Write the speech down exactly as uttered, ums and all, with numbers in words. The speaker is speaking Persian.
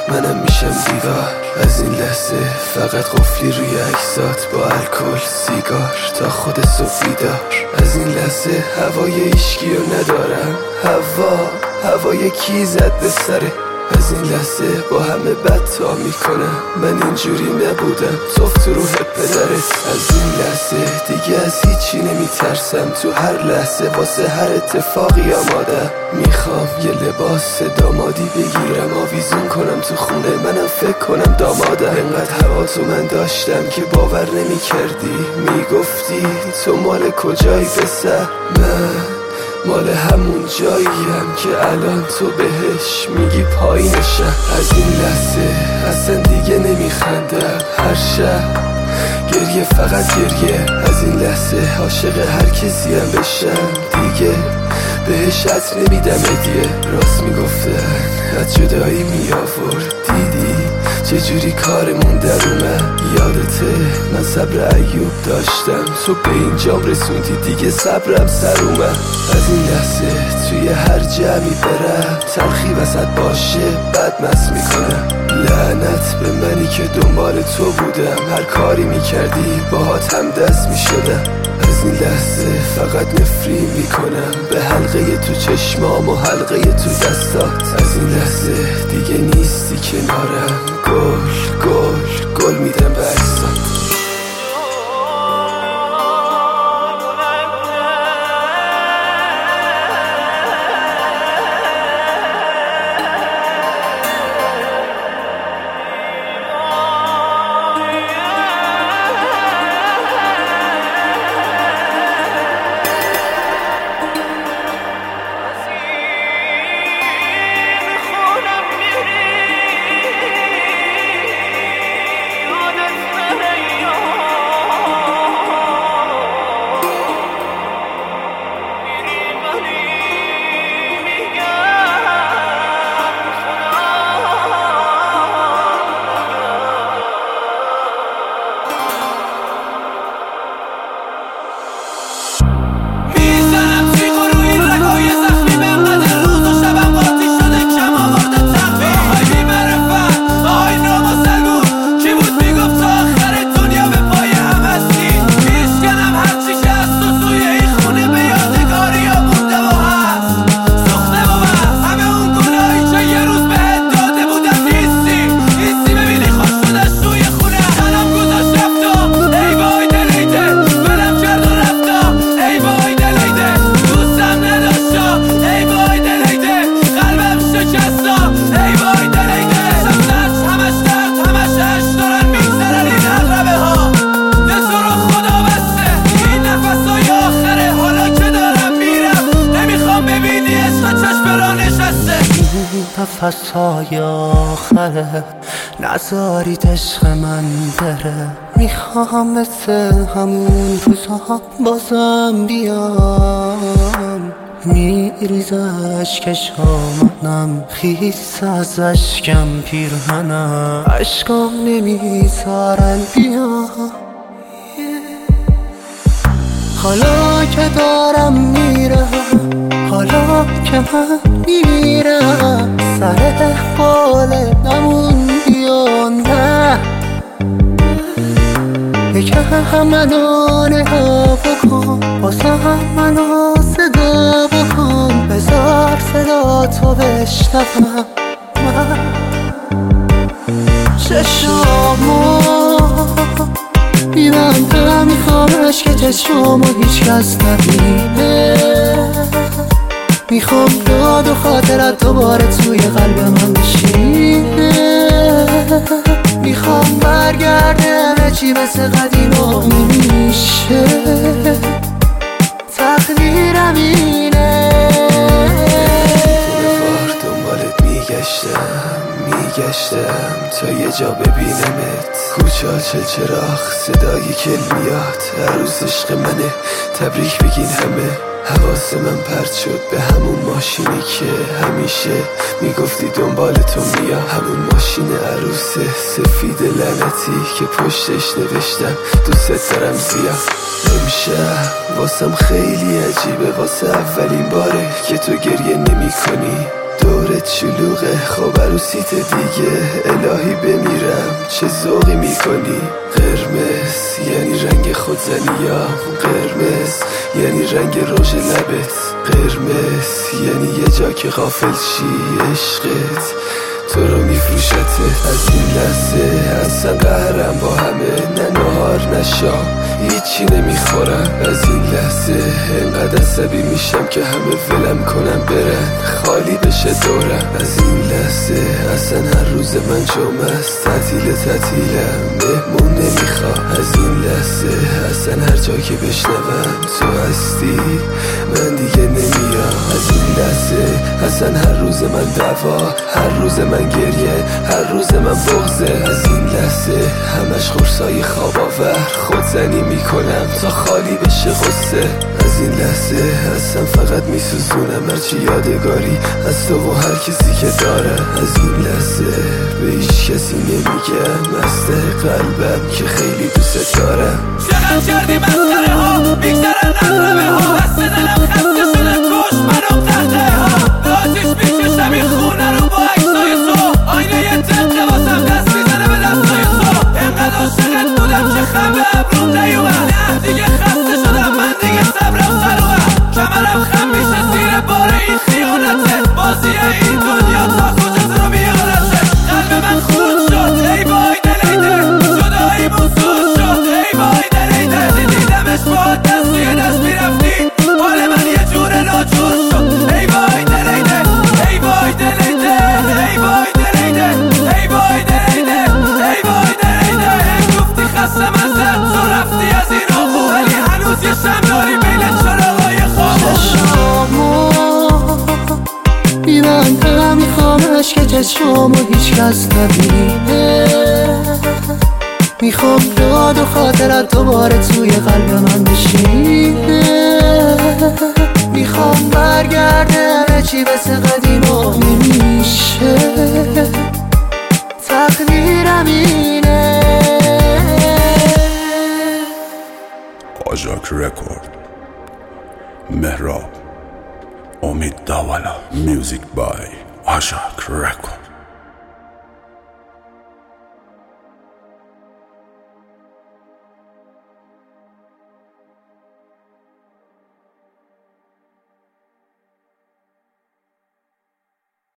منم میشم دیوار از این لحظه. فقط قفلی روی عکسات با الکل سیگار تا خود صبح بیدار. از این لحظه هوای ایشگیو ندارم. هوا هوای کی زد به سره. از این لحظه با همه بد تا میکنم. من اینجوری نبودم، توف تو روح پدرت. از این لحظه دیگه از هیچی نمیترسم. تو هر لحظه واسه هر اتفاقی آمادم. میخوام یه لباس دامادی بگیرم، آویزون کنم تو خونه، منم فکر کنم دامادم. انقدر هوا تو من داشتم که باور نمیکردی. میگفتی تو مال کجایی پسر؟ من مال همون جاییم که الان تو بهش میگی پایینشم. از این لحظه اصلا دیگه نمیخندم. هر شب گریه، فقط گریه. از این لحظه عاشق هر کسیم بشم. دیگه بهش عطر نمیدم هدیه. راست میگفتن از جدایی میآورد. دیدی چجوری کارمون در اومد؟ یادته من صبر ایوب داشتم، تو به اینجام رسوندی، دیگه صبرم سر اومد. از این لحظه توی هر جمعی برم، تلخی وسط باشه بد مست میکنم. لعنت به منی که دنبال تو بودم، هر کاری میکردی باهات هم دست میشدم. از این لحظه فقط نفرین میکنم به حلقه تو چشمام و حلقه تو دستات. از این لحظه دیگه نیستی کنارم. گل گل گل میدم به عکسات. نفسهای آخره نذارید عشق من بره. میخوام مثل همون روزها بازم بیام. میریز اشکشامم خیس از اشکم پیرهنم. اشکام نمیذارن بیام. حالا که دارم میرم، حالا که من میرم، سر حال نموندی و نه. یکم منو نگاه بکن، واسه منو صدا بکن. بذار صدا تو بشنوم من. چشمامو میبندم، میخوامش که چشمامو هیچ کس نبینه. میخوام یاد و خاطرت دوباره توی قلب من بشینه. میخوام برگرده همه چی مثل قدیم و میشه. تقدیرم اینه. بار دنبالت میگشتم میگشتم تا یه جا ببینمت. کوچه ها چلچراغ صدای کلمیات. عروس عشق منه تبریک بگین همه. حواس من پرت شد به همون ماشینی که همیشه میگفتی دنبال تو میام. همون ماشین عروس سفید لعنتی که پشتش نوشتم دوست دارم زیاد. امشب واسم خیلی عجیبه، واسه اولین باره که تو گریه نمی کنی. دورت شلوغه، خب عروسیت دیگه. الهی بمیرم چه ذوقی میکنی. قرمز یعنی رنگ خودزنیام، قرمز یعنی رنگ رژ لبت، قرمز یعنی یه جا که غافل شی عشقت تو رو میفروشته. از این لحظه اصلا قهرم با همه، نه نهار نه شام هیچی نمیخورم. از این لحظه انقدر عصبی میشم که همه ولم کنم برن، خالی بشه دورم. از این لحظه اصلا هر روز من جمعه است، تعطیل تعطیلم مهمون نمیخوام. از این لحظه اصلا هر جا که بشنوم تو هستی من دیگه نمیام. از این لحظه اصلا هر روز من دعوا، هر روز من گریه، هر روز من بغضه. از این لحظه همش خورسای خواب آور، خودزنی میکنم تا خالی بشه غصه. از این لحظه اصلا فقط میسوزونم هرچی یادگاری از تو و هر کسی که داره. از این لحظه به هیچ کسی نمیگم از ته قلبم که خیلی دوست دارم. چقدر کردی مسخره ها، میگذرن نقربه ها، دست دلم خسته شده کش منو قهده ها. به آتیش میکشم این خونه رو با عکسای تو، آینه یه تنده واسم دست میزنه به دستای تو. اینقدر عاشقت بودم که خم به ابروم نیومد، نه دیگه خسته شدم من دیگه صبرم سروه. کمرم خم میشه زیر بار این خیانته، بازی این دنیا تا کجا تو رو میارته. قلب من خورد شد ای وای دلیده، جدایی بزرگ شد ای وای دلیده. دیدمش با دست توی دست میرفتی، حال من یه جور ناجور شد ای وای دلیده، ای وای دلیده، ای وای دلیده، ای وای دلیده، ای وای دلیده. گفتی خسته من زد تو رفتی از این آقو، ولی هنوز یه شم داری بین چراغای خواب. چشمامو میبندم میخوام عشق چشمامو هیچ کس نبینه، میخوام یاد و خاطرت دوباره توی قلب من بشینه. میخوام برگرده همه چی مثل قدیم و نمیشه، تقدیرم اینه. آژاک رکورد، مهراب، امید داولا. میوزیک بای آژاک رکورد.